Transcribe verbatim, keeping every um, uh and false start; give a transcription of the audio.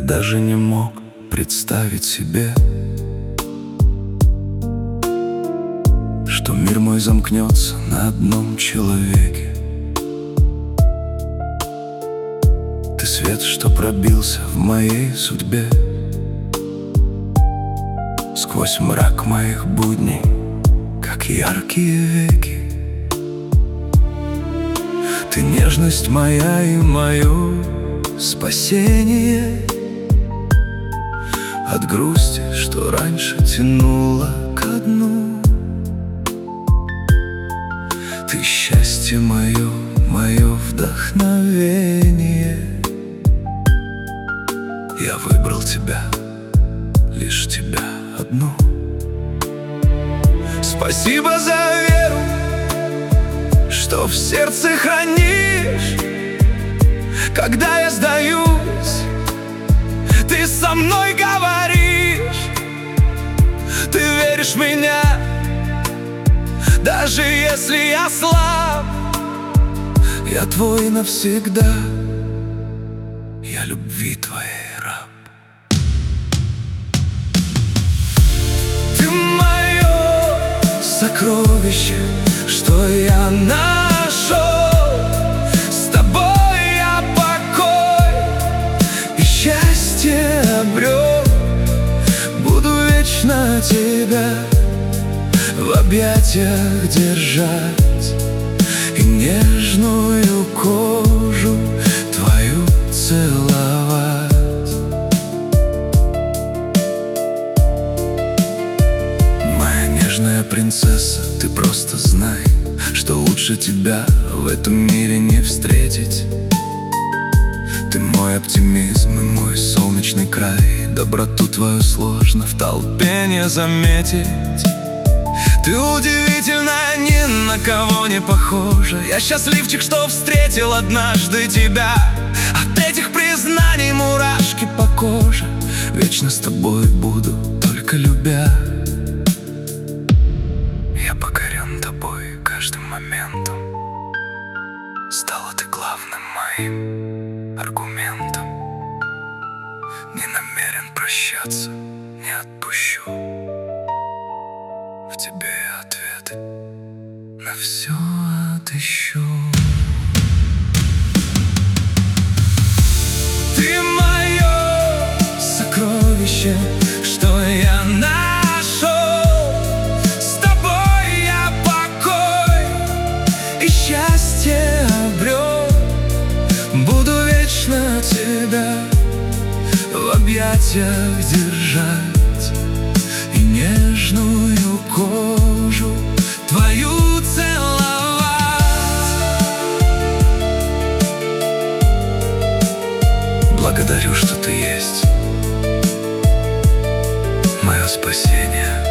даже не мог представить себе, что мир мой замкнется на одном человеке. Ты свет, что пробился в моей судьбе, сквозь мрак моих будней, как яркие веки. Ты нежность моя и мое спасение от грусти, что раньше тянуло ко дну. Ты счастье мое, мое вдохновение. Я выбрал тебя, лишь тебя одну. Спасибо за веру, что в сердце хранишь. Когда я сдаюсь, ты со мной говоришь. Ты веришь в меня, даже если я слаб. Я твой навсегда, я любви твоей раб. Ты мое сокровище, что я нашел. С тобой я покой и счастье обрел. Буду вечно тебя в объятиях держать и нежную кожу твою целовать. Моя нежная принцесса, ты просто знай, что лучше тебя в этом мире не встретить. Ты мой оптимизм и мой солнечный край. Доброту твою сложно в толпе не заметить. Ты удивительная, ни на кого не похожа. Я счастливчик, что встретил однажды тебя. От этих признаний мурашки по коже. Вечно с тобой буду, только любя. Я покорен тобой каждым моментом. Стала ты главным моим аргументом. Не намерен прощаться, не отпущу. В тебе ответы на все отыщу. Ты мое сокровище, что я нашел. С тобой я покой и счастье обрел. Буду вечно тебя в объятиях держать и нежную кожу твою целовать. Благодарю, что ты есть мое спасение.